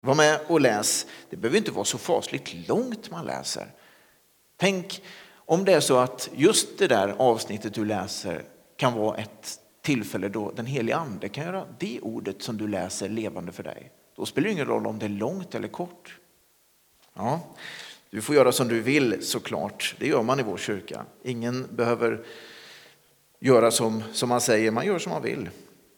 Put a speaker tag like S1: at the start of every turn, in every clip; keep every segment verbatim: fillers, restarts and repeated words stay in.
S1: Var med och läs. Det behöver inte vara så fasligt långt man läser. Tänk om det är så att just det där avsnittet du läser kan vara ett tillfälle då den heliga ande kan göra det ordet som du läser levande för dig. Då spelar det ingen roll om det är långt eller kort. Ja, du får göra som du vill såklart. Det gör man i vår kyrka. Ingen behöver göra som, som man säger. Man gör som man vill.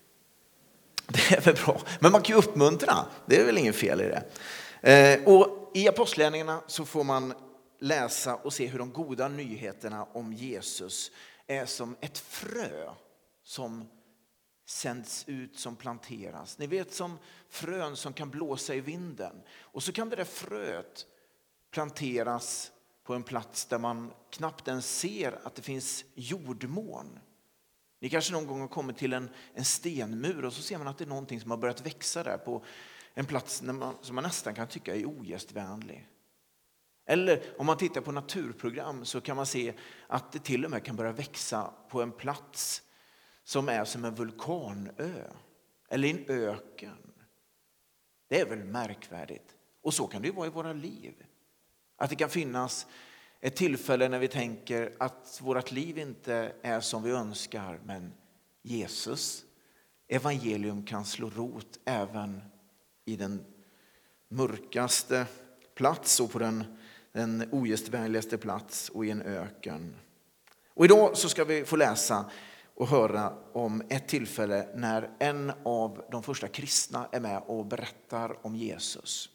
S1: Det är väl bra. Men man kan ju uppmuntra. Det är väl ingen fel i det. Eh, och i apostlagärningarna så får man läsa och se hur de goda nyheterna om Jesus är som ett frö som sänds ut, som planteras. Ni vet, som frön som kan blåsa i vinden. Och så kan det där fröet planteras på en plats där man knappt ens ser att det finns jordmån. Ni kanske någon gång har kommit till en, en stenmur och så ser man att det är någonting som har börjat växa där på en plats där man, som man nästan kan tycka är ogästvänlig. Eller om man tittar på naturprogram så kan man se att det till och med kan börja växa på en plats som är som en vulkanö eller en öken. Det är väl märkvärdigt. Och så kan det ju vara i våra liv. Att det kan finnas ett tillfälle när vi tänker att vårt liv inte är som vi önskar, men Jesus, evangelium kan slå rot även i den mörkaste plats och på den, den ogästvänligaste plats och i en öken. Och idag så ska vi få läsa och höra om ett tillfälle när en av de första kristna är med och berättar om Jesus.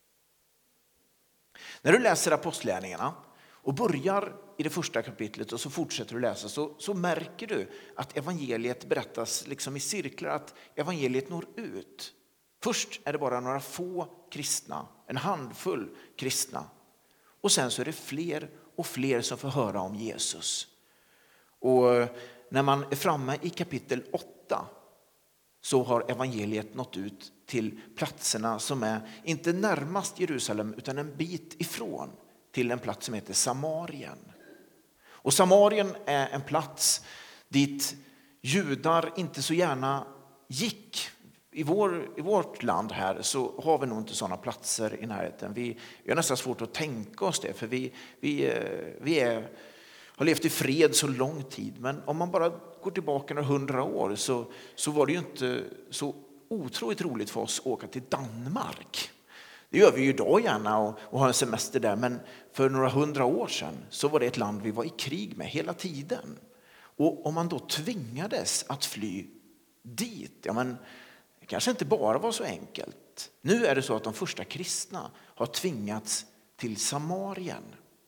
S1: När du läser apostlagärningarna och börjar i det första kapitlet och så fortsätter du läsa så, så märker du att evangeliet berättas liksom i cirklar, att evangeliet når ut. Först är det bara några få kristna, en handfull kristna. Och sen så är det fler och fler som får höra om Jesus. Och när man är framme i kapitel åtta så har evangeliet nått ut till platserna som är inte närmast Jerusalem utan en bit ifrån, till en plats som heter Samarien. Och Samarien är en plats dit judar inte så gärna gick. I, vår, I vårt land här så har vi nog inte sådana platser i närheten. Vi, vi har nästan svårt att tänka oss det, för vi, vi, vi är, har levt i fred så lång tid. Men om man bara går tillbaka några hundra år så, så var det ju inte så otroligt roligt för oss att åka till Danmark. Det gör vi ju idag gärna och, och har en semester där, men för några hundra år sedan så var det ett land vi var i krig med hela tiden. Och om man då tvingades att fly dit, ja men det kanske inte bara var så enkelt. Nu är det så att de första kristna har tvingats till Samarien.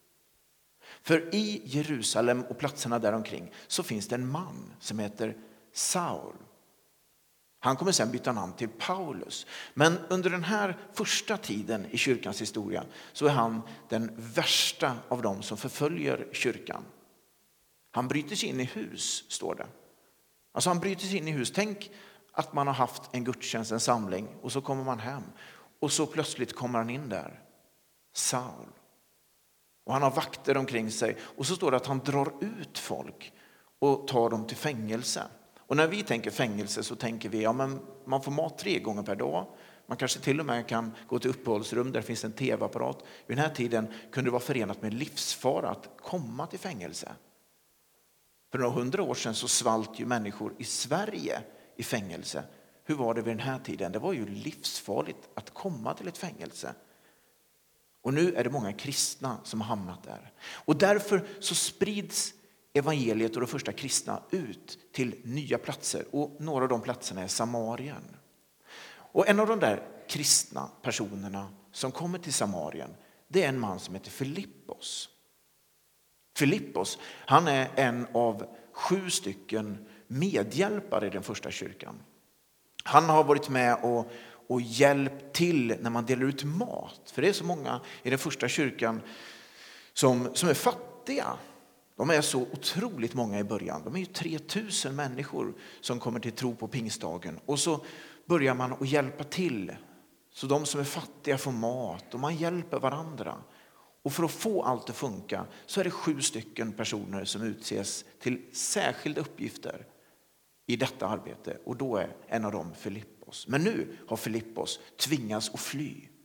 S1: För i Jerusalem och platserna där omkring så finns det en man som heter Saul. Han kommer sen byta namn till Paulus. Men under den här första tiden i kyrkans historia så är han den värsta av dem som förföljer kyrkan. Han bryter sig in i hus, står det. Alltså han bryter sig in i hus. Tänk att man har haft en gudstjänst, en samling, och så kommer man hem. Och så plötsligt kommer han in där. Saul. Och han har vakter omkring sig. Och så står det att han drar ut folk och tar dem till fängelse. Och när vi tänker fängelse så tänker vi, ja men man får mat tre gånger per dag. Man kanske till och med kan gå till uppehållsrum där det finns en tv-apparat. Vid den här tiden kunde det vara förenat med livsfara att komma till fängelse. För några hundra år sedan så svalt ju människor i Sverige i fängelse. Hur var det vid den här tiden? Det var ju livsfarligt att komma till ett fängelse. Och nu är det många kristna som har hamnat där. Och därför så sprids evangeliet och de första kristna ut till nya platser. Och några av de platserna är Samarien. Och en av de där kristna personerna som kommer till Samarien, det är en man som heter Filippos. Filippos, han är en av sju stycken medhjälpare i den första kyrkan. Han har varit med och, och hjälpt till när man delar ut mat. För det är så många i den första kyrkan som, som är fattiga. De är så otroligt många i början. De är ju tre tusen människor som kommer till tro på pingstdagen. Och så börjar man att hjälpa till. Så de som är fattiga får mat och man hjälper varandra. Och för att få allt att funka så är det sju stycken personer som utses till särskilda uppgifter i detta arbete. Och då är en av dem Filippos. Men nu har Filippos tvingats att fly.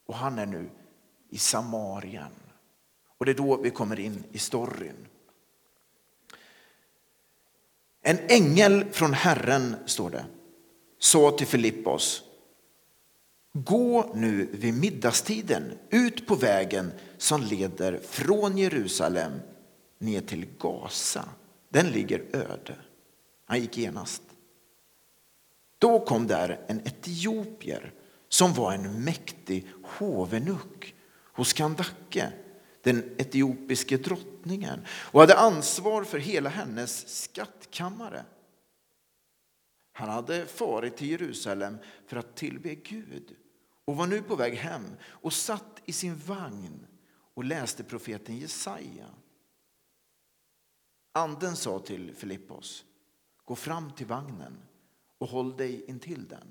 S1: Och han är nu i Samarien. Och det är då vi kommer in i storyn. En ängel från Herren, står det, sa till Filippos: gå nu vid middagstiden ut på vägen som leder från Jerusalem ner till Gaza. Den ligger öde. Han gick genast. Då kom där en etiopier som var en mäktig hovenuck hos Kandake, den etiopiske drottningen, och hade ansvar för hela hennes skattkammare. Han hade farit till Jerusalem för att tillbe Gud och var nu på väg hem och satt i sin vagn och läste profeten Jesaja. Anden sa till Filippos: gå fram till vagnen och håll dig intill den.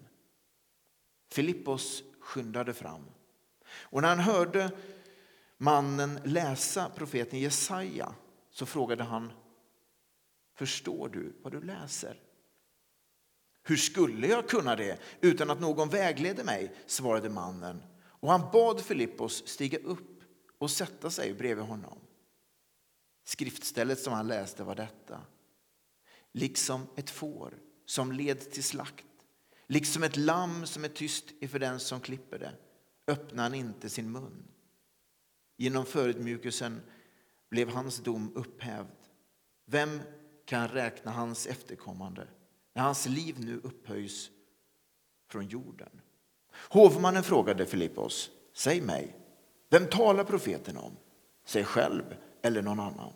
S1: Filippos skyndade fram, och när han hörde mannen läsa profeten Jesaja så frågade han: förstår du vad du läser? Hur skulle jag kunna det utan att någon vägleder mig, svarade mannen, och han bad Filippos stiga upp och sätta sig bredvid honom. Skriftstället som han läste var detta: liksom ett får som led till slakt, liksom ett lamm som är tyst inför den som klipper det, öppnar han inte sin mun. Genom förödmjukelsen blev hans dom upphävd. Vem kan räkna hans efterkommande när hans liv nu upphöjs från jorden? Hovmannen frågade Filippos: säg mig, vem talar profeten om? Sig själv eller någon annan?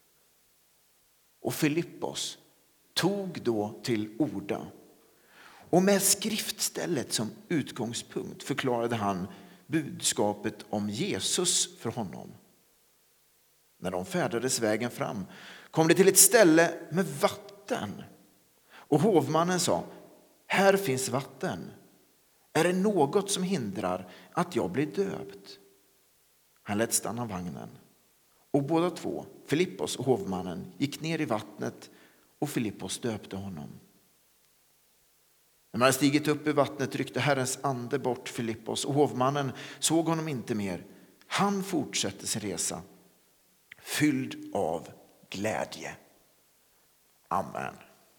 S1: Och Filippos tog då till orda, och med skriftstället som utgångspunkt förklarade han budskapet om Jesus för honom. När de färdades vägen fram kom det till ett ställe med vatten, och hovmannen sa: här finns vatten. Är det något som hindrar att jag blir döpt? Han lät stanna vagnen, och båda två, Filippos och hovmannen, gick ner i vattnet, och Filippos döpte honom. När man hade stigit upp i vattnet ryckte Herrens ande bort Filippos, och hovmannen såg honom inte mer. Han fortsatte sin resa, fylld av glädje. Amen.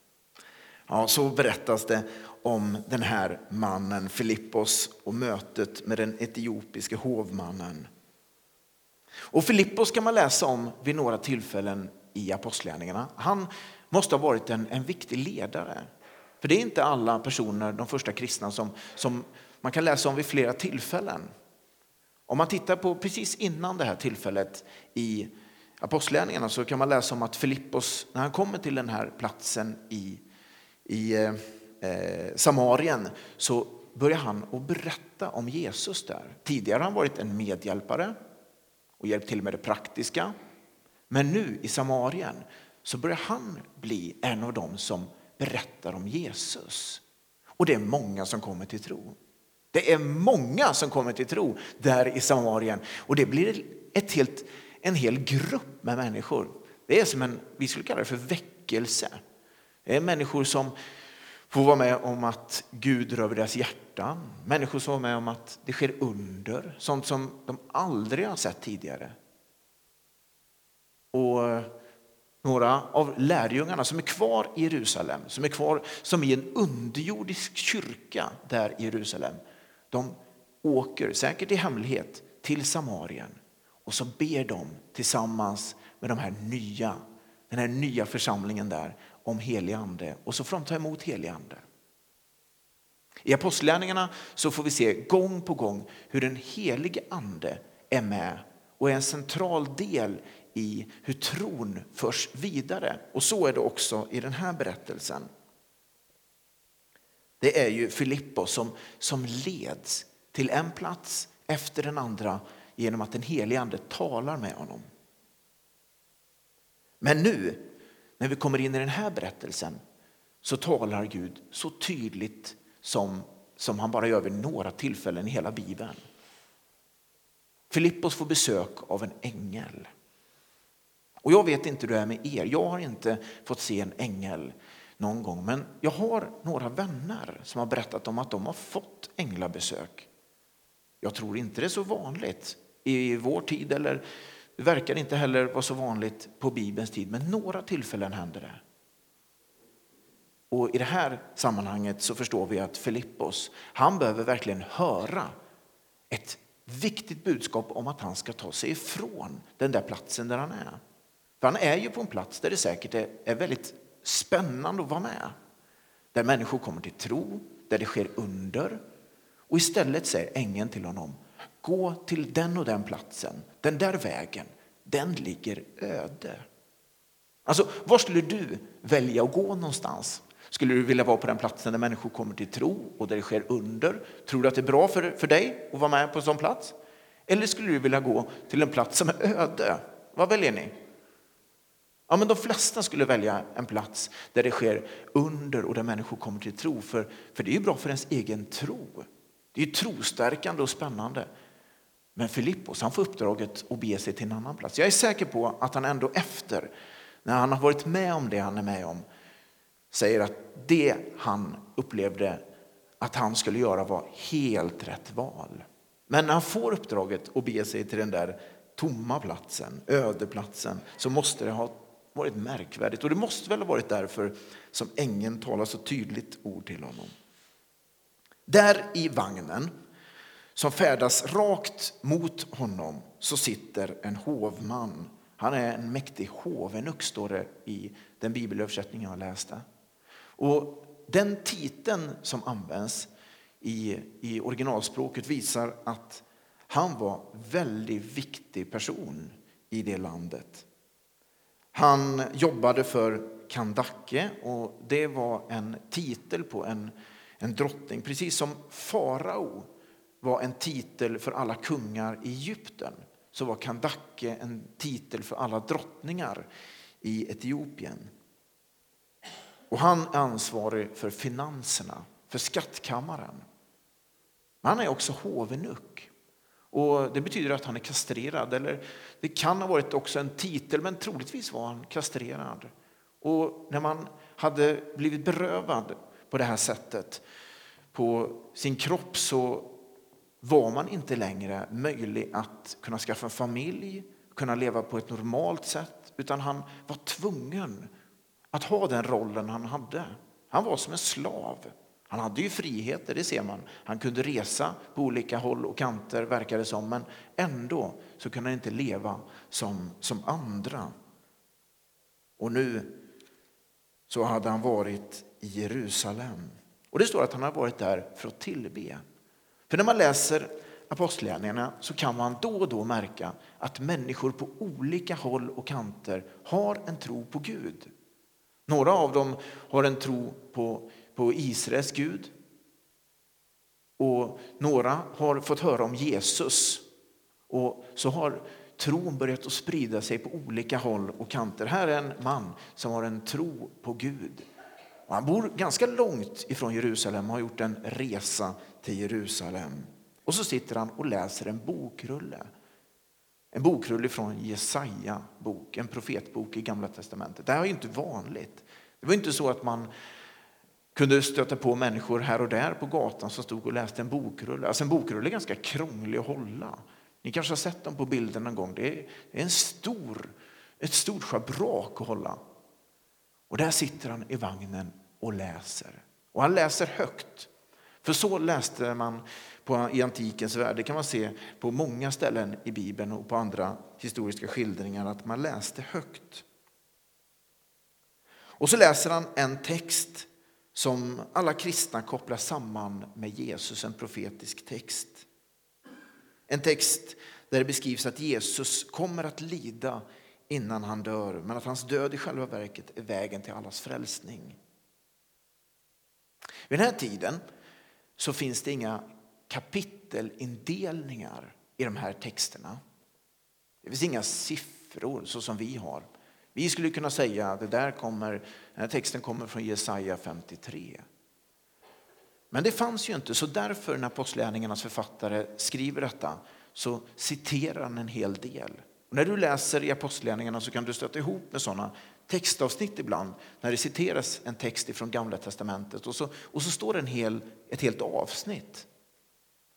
S1: Ja, så berättas det om den här mannen Filippos och mötet med den etiopiske hovmannen. Och Filippos kan man läsa om vid några tillfällen i apostlagärningarna. Han måste ha varit en, en viktig ledare. För det är inte alla personer, de första kristna, som, som man kan läsa om vid flera tillfällen. Om man tittar på precis innan det här tillfället i apostlagärningarna så kan man läsa om att Filippos, när han kommer till den här platsen i, i eh, Samarien, så börjar han att berätta om Jesus där. Tidigare har han varit en medhjälpare och hjälpt till med det praktiska. Men nu i Samarien så börjar han bli en av dem som berättar om Jesus. Och det är många som kommer till tro. Det är många som kommer till tro där i Samarien. Och det blir ett helt, en hel grupp med människor. Det är som en, vi skulle kalla det för väckelse. Det är människor som får vara med om att Gud rör deras hjärtan. Människor som får med om att det sker under. Sånt som de aldrig har sett tidigare. Och några av lärjungarna som är kvar i Jerusalem, som är kvar som i en underjordisk kyrka där i Jerusalem, de åker säkert i hemlighet till Samarien, och så ber de tillsammans med de här nya, den här nya församlingen där om helig ande, och så får de ta emot helig ande. I apostlagärningarna så får vi se gång på gång hur den helige ande är med och är en central del i hur tron förs vidare. Och så är det också i den här berättelsen. Det är ju Filippos som, som leds till en plats efter den andra genom att den helige ande talar med honom. Men nu, när vi kommer in i den här berättelsen, så talar Gud så tydligt som, som han bara gör vid några tillfällen i hela Bibeln. Filippos får besök av en ängel. Och jag vet inte hur det är med er. Jag har inte fått se en ängel någon gång. Men jag har några vänner som har berättat om att de har fått änglabesök. Jag tror inte det är så vanligt i vår tid, eller det verkar inte heller vara så vanligt på Bibelns tid, men några tillfällen händer det. Och i det här sammanhanget så förstår vi att Filippos, han behöver verkligen höra ett viktigt budskap om att han ska ta sig ifrån den där platsen där han är. För han är ju på en plats där det säkert är, är väldigt spännande att vara med. Där människor kommer till tro, där det sker under. Och istället säger ängeln till honom, gå till den och den platsen, den där vägen, den ligger öde. Alltså, var skulle du välja att gå någonstans? Skulle du vilja vara på den platsen där människor kommer till tro och där det sker under? Tror du att det är bra för, för dig att vara med på en sån plats? Eller skulle du vilja gå till en plats som är öde? Vad väljer ni? Ja, men de flesta skulle välja en plats där det sker under och där människor kommer till tro. För, för det är ju bra för ens egen tro. Det är ju trostärkande och spännande. Men Filippos, han får uppdraget att bege sig till en annan plats. Jag är säker på att han ändå efter, när han har varit med om det han är med om, säger att det han upplevde att han skulle göra var helt rätt val. Men när han får uppdraget att bege sig till den där tomma platsen, ödeplatsen, så måste det ha varit märkvärdigt. Och det måste väl ha varit därför som ängeln talar så tydligt ord till honom. Där i vagnen som färdas rakt mot honom så sitter en hovman. Han är en mäktig hovenuck, står det i den bibelöversättning jag läste. Och den titeln som används i, i originalspråket visar att han var en väldigt viktig person i det landet. Han jobbade för Kandake och det var en titel på en, en drottning. Precis som farao var en titel för alla kungar i Egypten, så var Kandake en titel för alla drottningar i Etiopien. Och han är ansvarig för finanserna, för skattkammaren. Men han är också hovenuck. Och det betyder att han är kastrerad. Eller det kan ha varit också en titel, men troligtvis var han kastrerad. Och när man hade blivit berövad på det här sättet på sin kropp, så var man inte längre möjlig att kunna skaffa en familj, kunna leva på ett normalt sätt, utan han var tvungen att ha den rollen han hade. Han var som en slav. Han hade ju friheter, det ser man. Han kunde resa på olika håll och kanter, verkade det som, men ändå så kunde han inte leva som, som andra. Och nu så hade han varit i Jerusalem. Och det står att han har varit där för att tillbe. För när man läser apostlagärningarna så kan man då och då märka att människor på olika håll och kanter har en tro på Gud. Några av dem har en tro på, på Israels Gud. Och några har fått höra om Jesus. Och så har tron börjat att sprida sig på olika håll och kanter. Här är en man som har en tro på Gud. Och han bor ganska långt ifrån Jerusalem och har gjort en resa till Jerusalem. Och så sitter han och läser en bokrulle. En bokrulle från Jesaja bok, en profetbok i Gamla testamentet. Det här är ju inte vanligt. Det var inte så att man kunde stöta på människor här och där på gatan som stod och läste en bokrulle. Alltså en bokrulle är ganska krånglig att hålla. Ni kanske har sett dem på bilden någon gång. Det är en stor, ett stort schabrak att hålla. Och där sitter han i vagnen och läser. Och han läser högt. För så läste man på, i antikens värld. Det kan man se på många ställen i Bibeln och på andra historiska skildringar, att man läste högt. Och så läser han en text som alla kristna kopplar samman med Jesus, en profetisk text. En text där det beskrivs att Jesus kommer att lida innan han dör, men att hans död i själva verket är vägen till allas frälsning. Vid den här tiden så finns det inga kapitelindelningar i de här texterna. Det finns inga siffror så som vi har. Vi skulle kunna säga att det där kommer, den här texten kommer från Jesaja femtiotre. Men det fanns ju inte, så därför när apostlagärningarnas författare skriver detta så citerar han en hel del. Och när du läser i apostlagärningarna så kan du stöta ihop med sådana textavsnitt ibland när det citeras en text från Gamla testamentet och så, och så står det en hel, ett helt avsnitt.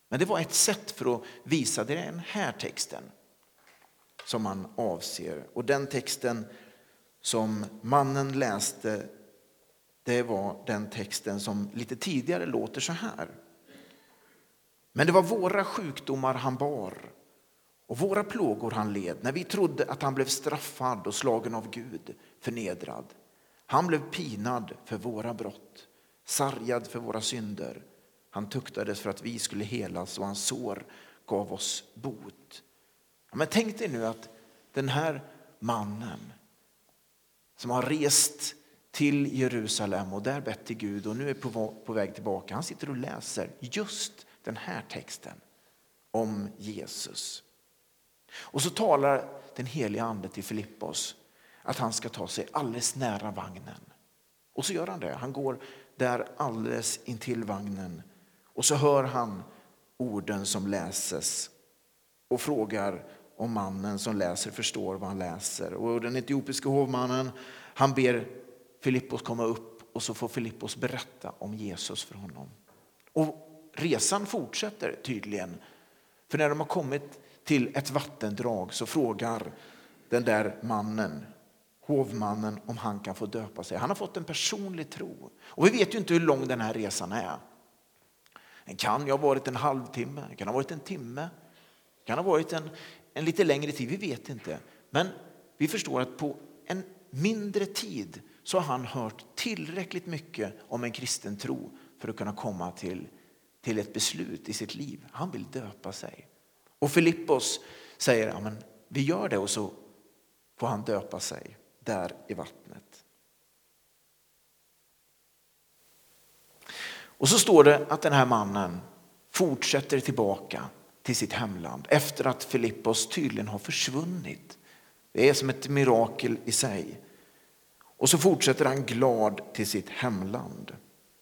S1: Men det var ett sätt för att visa det är den här texten som man avser. Och den texten som mannen läste, det var den texten som lite tidigare låter så här. Men det var våra sjukdomar han bar och våra plågor han led när vi trodde att han blev straffad och slagen av Gud, förnedrad. Han blev pinad för våra brott, sargad för våra synder. Han tuktades för att vi skulle helas och hans sår gav oss bot. Ja, men tänk dig nu att den här mannen som har rest till Jerusalem och där bett till Gud och nu är på, på väg tillbaka. Han sitter och läser just den här texten om Jesus. Och så talar den heliga ande till Filippos att han ska ta sig alldeles nära vagnen. Och så gör han det. Han går där alldeles intill vagnen. Och så hör han orden som läses och frågar om mannen som läser förstår vad han läser. Och den etiopiska hovmannen, han ber Filippos komma upp och så får Filippos berätta om Jesus för honom. Och resan fortsätter tydligen. För när de har kommit till ett vattendrag så frågar den där mannen, hovmannen, om han kan få döpa sig. Han har fått en personlig tro. Och vi vet ju inte hur lång den här resan är. Den kan ju ha varit en halvtimme, den kan ha varit en timme, den kan ha varit en, en lite längre tid, vi vet inte. Men vi förstår att på en mindre tid så har han hört tillräckligt mycket om en kristen tro för att kunna komma till, till ett beslut i sitt liv. Han vill döpa sig. Och Filippos säger, ja, men vi gör det, och så får han döpa sig där i vattnet. Och så står det att den här mannen fortsätter tillbaka till sitt hemland efter att Filippos tydligen har försvunnit. Det är som ett mirakel i sig. Och så fortsätter han glad till sitt hemland.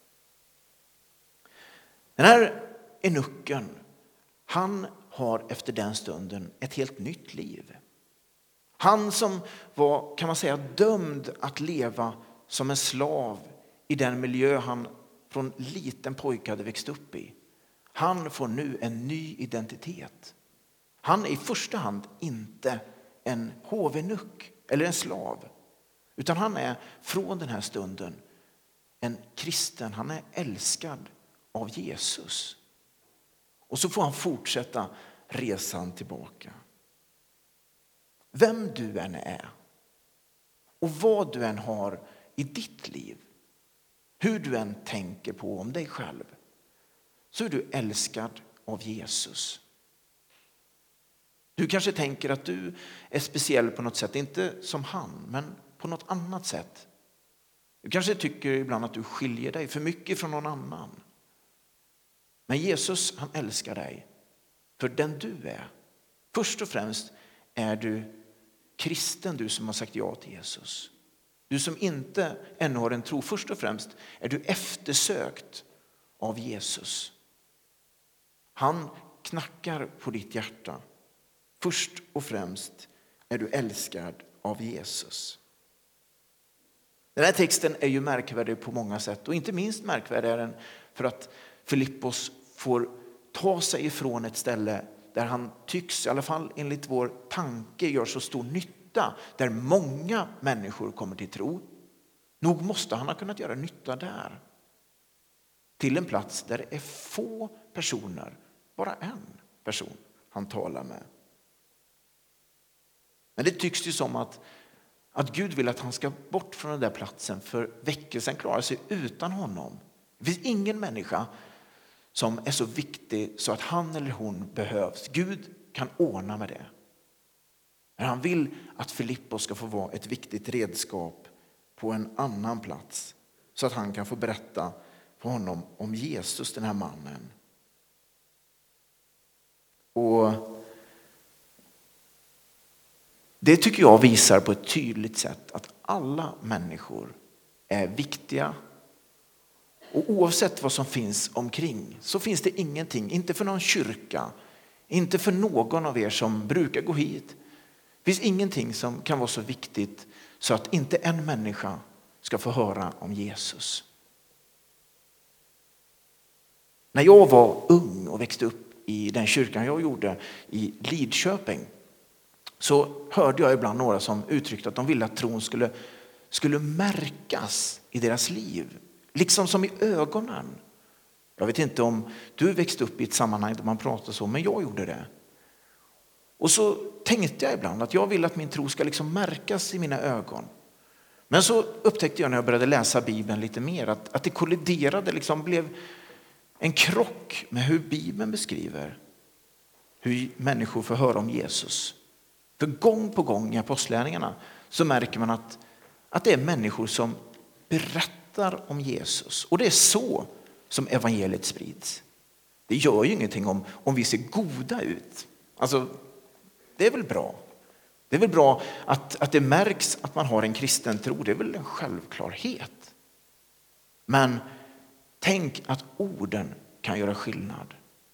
S1: Den här enucken, han har efter den stunden ett helt nytt liv. Han som var, kan man säga, dömd att leva som en slav i den miljö han från liten pojke hade växt upp i. Han får nu en ny identitet. Han är i första hand inte en hovenuck eller en slav. Utan han är från den här stunden en kristen. Han är älskad av Jesus. Och så får han fortsätta resan tillbaka. Vem du än är och vad du än har i ditt liv, hur du än tänker på om dig själv, så är du älskad av Jesus. Du kanske tänker att du är speciell på något sätt, inte som han, men på något annat sätt. Du kanske tycker ibland att du skiljer dig för mycket från någon annan. Men Jesus, han älskar dig för den du är. Först och främst är du kristen, du som har sagt ja till Jesus. Du som inte ännu har en tro, först och främst är du eftersökt av Jesus. Han knackar på ditt hjärta. Först och främst är du älskad av Jesus. Den här texten är ju märkvärdig på många sätt, och inte minst märkvärdig är den för att Filippos får ta sig ifrån ett ställe där han tycks, i alla fall enligt vår tanke, gör så stor nytta, där många människor kommer till tro. Nog måste han ha kunnat göra nytta där. Till en plats där det är få personer, bara en person han talar med. Men det tycks ju som att, att Gud vill att han ska bort från den där platsen, för väckelsen klarar sig utan honom. Det finns ingen människa som är så viktig så att han eller hon behövs. Gud kan ordna med det. Men han vill att Filippos ska få vara ett viktigt redskap på en annan plats, så att han kan få berätta för honom om Jesus, den här mannen. Och det tycker jag visar på ett tydligt sätt att alla människor är viktiga. Och oavsett vad som finns omkring så finns det ingenting, inte för någon kyrka, inte för någon av er som brukar gå hit. Det finns ingenting som kan vara så viktigt så att inte en människa ska få höra om Jesus. När jag var ung och växte upp i den kyrkan jag gjorde i Lidköping, så hörde jag ibland några som uttryckte att de ville att tron skulle, skulle märkas i deras liv. Liksom som i ögonen. Jag vet inte om du växte upp i ett sammanhang där man pratar så, men jag gjorde det. Och så tänkte jag ibland att jag vill att min tro ska liksom märkas i mina ögon. Men så upptäckte jag när jag började läsa Bibeln lite mer att, att det kolliderade, liksom blev en krock med hur Bibeln beskriver hur människor får höra om Jesus. För gång på gång i apostlagärningarna så märker man att, att det är människor som berättar om Jesus. Och det är så som evangeliet sprids. Det gör ju ingenting om, om vi ser goda ut. Alltså, det är väl bra. Det är väl bra att, att det märks att man har en kristen tro. Det är väl en självklarhet. Men tänk att orden kan göra skillnad.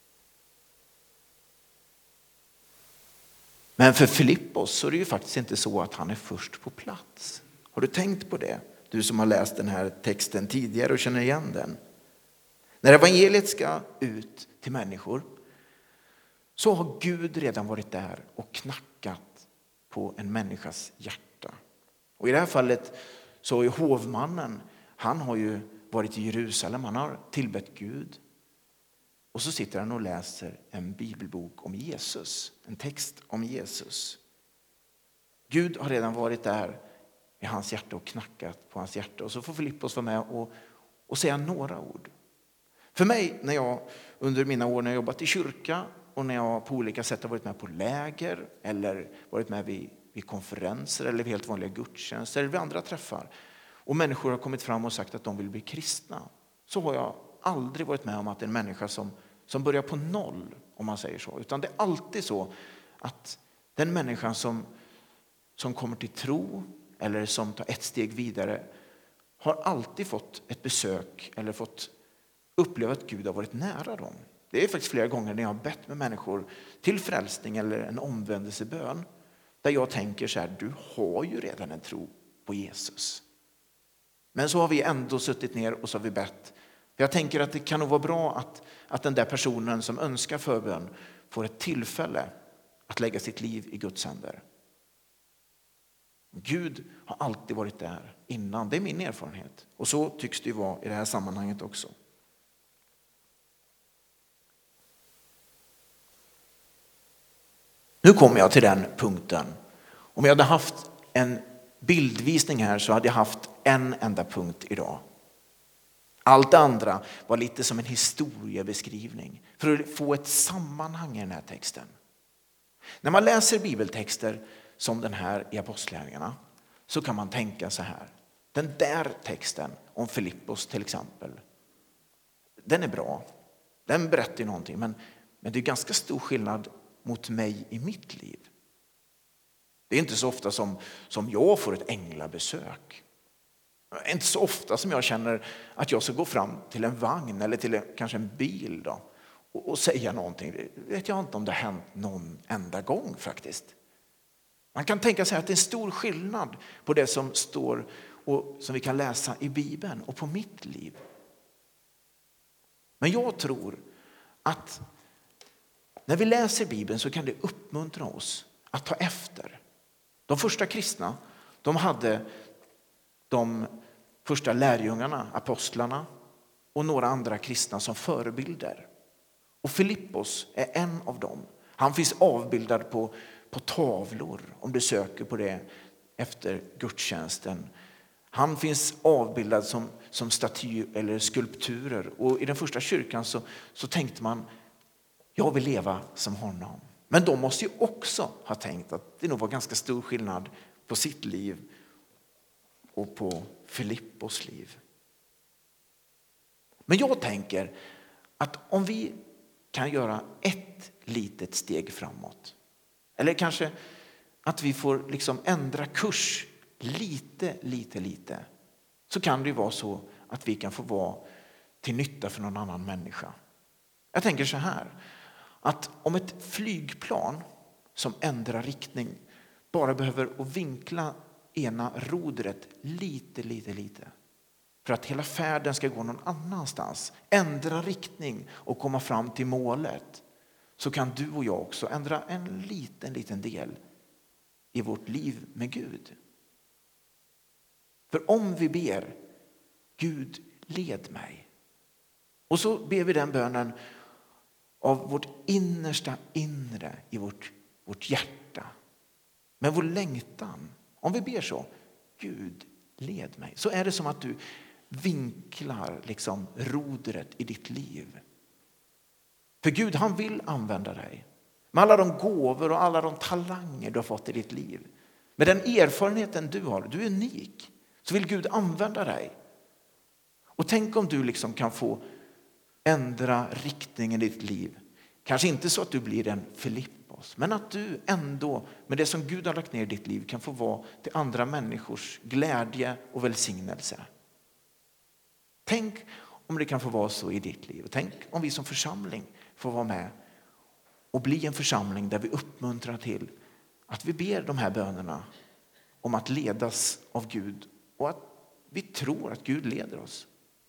S1: Men för Filippos så är det ju faktiskt inte så att han är först på plats. Har du tänkt på det? Du som har läst den här texten tidigare och känner igen den. När evangeliet ska ut till människor så har Gud redan varit där och knackat på en människas hjärta. Och i det här fallet så är hovmannen, han har ju varit i Jerusalem, han har tillbett Gud. Och så sitter han och läser en bibelbok om Jesus, en text om Jesus. Gud har redan varit där i hans hjärta och knackat på hans hjärta. Och så får Filippos vara med och, och säga några ord. För mig, när jag under mina år när jag jobbat i kyrka och när jag på olika sätt har varit med på läger eller varit med vid, vid konferenser eller vid helt vanliga gudstjänster eller vid andra träffar och människor har kommit fram och sagt att de vill bli kristna, så har jag aldrig varit med om att en människa som, som börjar på noll, om man säger så. Utan det är alltid så att den människan som, som kommer till tro eller som tar ett steg vidare har alltid fått ett besök eller fått uppleva att Gud har varit nära dem. Det är faktiskt flera gånger när jag har bett med människor till frälsning eller en omvändelsebön där jag tänker så här: du har ju redan en tro på Jesus. Men så har vi ändå suttit ner och så har vi bett. Jag tänker att det kan nog vara bra att, att den där personen som önskar förbön får ett tillfälle att lägga sitt liv i Guds händer. Gud har alltid varit där innan. Det är min erfarenhet. Och så tycks det ju vara i det här sammanhanget också. Nu kommer jag till den punkten. Om jag hade haft en bildvisning här så hade jag haft en enda punkt idag. Allt det andra var lite som en historiebeskrivning för att få ett sammanhang i den här texten. När man läser bibeltexter som den här i apostlagärningarna så kan man tänka så här: den där texten om Filippos till exempel, den är bra. Den berättar ju någonting, men, men det är ganska stor skillnad mot mig i mitt liv. Det är inte så ofta som, som jag får ett änglabesök. Det är inte så ofta som jag känner att jag ska gå fram till en vagn eller till en, kanske en bil då, och, och säga någonting. Det vet jag inte om det har hänt någon enda gång faktiskt. Man kan tänka sig att det är en stor skillnad på det som står och som vi kan läsa i Bibeln och på mitt liv. Men jag tror att när vi läser Bibeln så kan det uppmuntra oss att ta efter. De första kristna, de hade de första lärjungarna, apostlarna och några andra kristna som förebilder. Och Filippos är en av dem. Han finns avbildad på, på tavlor, om du söker på det efter gudstjänsten. Han finns avbildad som, som staty eller skulpturer. Och i den första kyrkan så, så tänkte man: jag vill leva som honom. Men de måste ju också ha tänkt att det nog var ganska stor skillnad på sitt liv och på Filippos liv. Men jag tänker att om vi kan göra ett litet steg framåt, eller kanske att vi får liksom ändra kurs lite, lite, lite, så kan det ju vara så att vi kan få vara till nytta för någon annan människa. Jag tänker så här, att om ett flygplan som ändrar riktning bara behöver att vinkla ena rodret lite, lite, lite för att hela färden ska gå någon annanstans, ändra riktning och komma fram till målet, så kan du och jag också ändra en liten, liten del i vårt liv med Gud. För om vi ber, Gud led mig. Och så ber vi den bönen av vårt innersta inre i vårt, vårt hjärta. Med vår längtan. Om vi ber så, Gud led mig. Så är det som att du vinklar liksom rodret i ditt liv. För Gud, han vill använda dig. Med alla de gåvor och alla de talanger du har fått i ditt liv. Med den erfarenheten du har, du är unik. Så vill Gud använda dig. Och tänk om du liksom kan få ändra riktningen i ditt liv. Kanske inte så att du blir en Filippos, men att du ändå med det som Gud har lagt ner i ditt liv kan få vara till andra människors glädje och välsignelse. Tänk om det kan få vara så i ditt liv. Tänk om vi som församling får vara med och bli en församling där vi uppmuntrar till att vi ber de här bönerna om att ledas av Gud och att vi tror att Gud leder oss.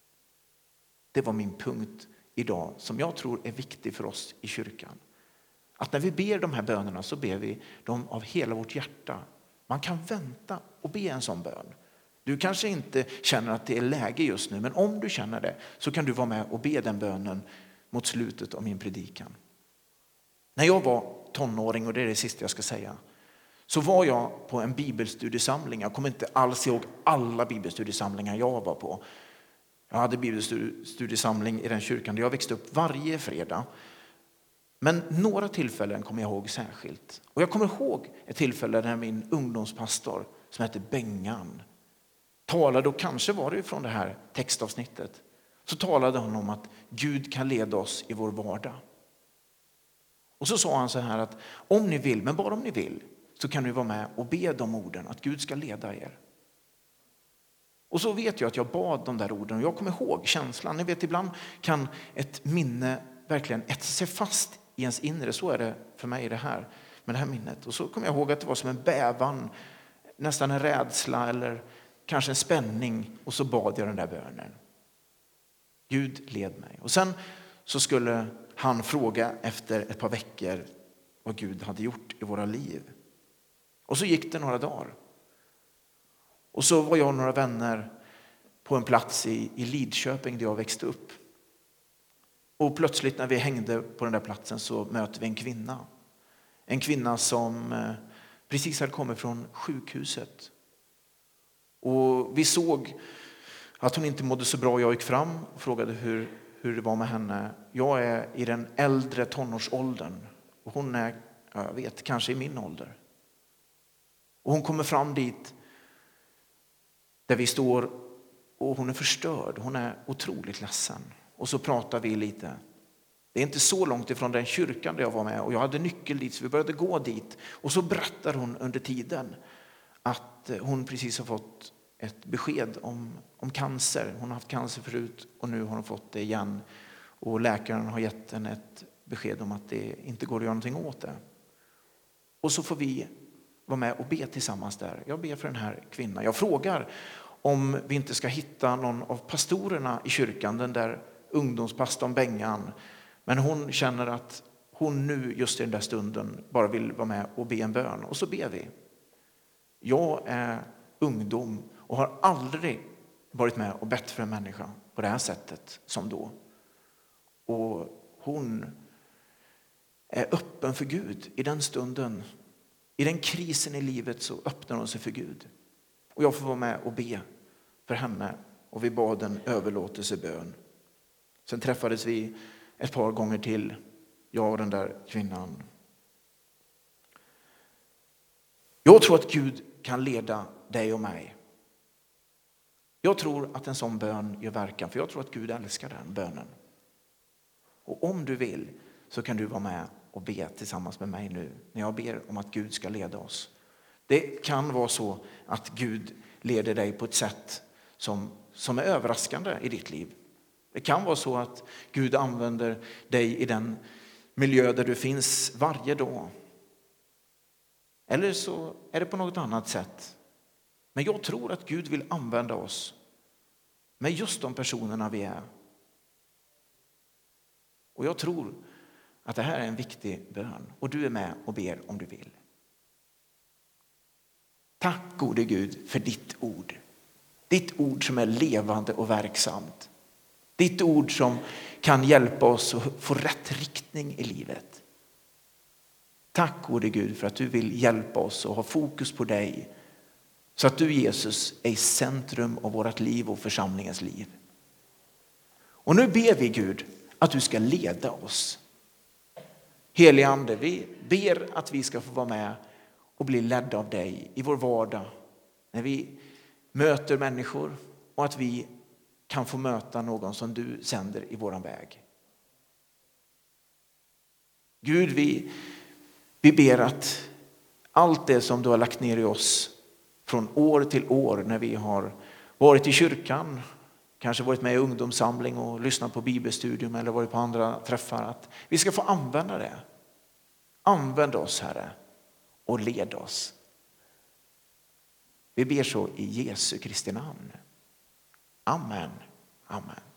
S1: Det var min punkt idag som jag tror är viktig för oss i kyrkan. Att när vi ber de här bönerna så ber vi dem av hela vårt hjärta. Man kan vänta och be en sån bön. Du kanske inte känner att det är läge just nu, men om du känner det så kan du vara med och be den bönen mot slutet av min predikan. När jag var tonåring, och det är det sista jag ska säga, så var jag på en bibelstudiesamling. Jag kommer inte alls ihåg alla bibelstudiesamlingar jag var på. Jag hade bibelstudiesamling i den kyrkan där jag växte upp varje fredag. Men några tillfällen kommer jag ihåg särskilt. Och jag kommer ihåg ett tillfälle där min ungdomspastor som hette Bengan talade, och kanske var det från det här textavsnittet, så talade han om att Gud kan leda oss i vår vardag. Och så sa han så här att om ni vill, men bara om ni vill, så kan ni vara med och be de orden att Gud ska leda er. Och så vet jag att jag bad de där orden och jag kommer ihåg känslan. Ni vet, ibland kan ett minne verkligen etsa sig fast i ens inre. Så är det för mig det här med det här minnet. Och så kommer jag ihåg att det var som en bävan, nästan en rädsla eller kanske en spänning. Och så bad jag den där bönen. Gud led mig. Och sen så skulle han fråga efter ett par veckor vad Gud hade gjort i våra liv. Och så gick det några dagar. Och så var jag och några vänner på en plats i, i Lidköping där jag växte upp. Och plötsligt när vi hängde på den där platsen så mötte vi en kvinna. En kvinna som eh, precis hade kommit från sjukhuset. Och vi såg att hon inte mådde så bra. Jag gick fram och frågade hur, hur det var med henne. Jag är i den äldre tonårsåldern. Och hon är, jag vet, kanske i min ålder. Och hon kommer fram dit där vi står och hon är förstörd. Hon är otroligt ledsen. Och så pratar vi lite. Det är inte så långt ifrån den kyrkan där jag var med. Och jag hade nyckel dit så vi började gå dit. Och så berättar hon under tiden att hon precis har fått ett besked om, om cancer. Hon har haft cancer förut och nu har hon fått det igen. Och läkaren har gett henne ett besked om att det inte går att göra någonting åt det. Och så får vi vara med och be tillsammans där. Jag ber för den här kvinnan. Jag frågar om vi inte ska hitta någon av pastorerna i kyrkan, den där ungdomspastorn Bengan. Men hon känner att hon nu just i den där stunden bara vill vara med och be en bön. Och så ber vi. Jag är ungdom och har aldrig varit med och bett för en människa på det här sättet som då. Och hon är öppen för Gud i den stunden. I den krisen i livet så öppnar hon sig för Gud. Och jag får vara med och be för henne. Och vi bad en överlåtelsebön. Sen träffades vi ett par gånger till, jag och den där kvinnan. Jag tror att Gud kan leda dig och mig. Jag tror att en sån bön gör verkan, för jag tror att Gud älskar den bönen. Och om du vill så kan du vara med och be tillsammans med mig nu när jag ber om att Gud ska leda oss. Det kan vara så att Gud leder dig på ett sätt som, som är överraskande i ditt liv. Det kan vara så att Gud använder dig i den miljö där du finns varje dag. Eller så är det på något annat sätt. Men jag tror att Gud vill använda oss med just de personerna vi är. Och jag tror att det här är en viktig bön och du är med och ber om du vill. Tack gode Gud för ditt ord. Ditt ord som är levande och verksamt. Ditt ord som kan hjälpa oss att få rätt riktning i livet. Tack gode Gud för att du vill hjälpa oss och ha fokus på dig. Så att du Jesus är i centrum av vårt liv och församlingens liv. Och nu ber vi Gud att du ska leda oss. Helige Ande, vi ber att vi ska få vara med och bli ledda av dig i vår vardag. När vi möter människor och att vi kan få möta någon som du sänder i våran väg. Gud, vi, vi ber att allt det som du har lagt ner i oss från år till år när vi har varit i kyrkan, kanske varit med i ungdomssamling och lyssnat på bibelstudium eller varit på andra träffar, att vi ska få använda det. Använd oss, Herre, och led oss. Vi ber så i Jesu Kristi namn. Amen. Amen.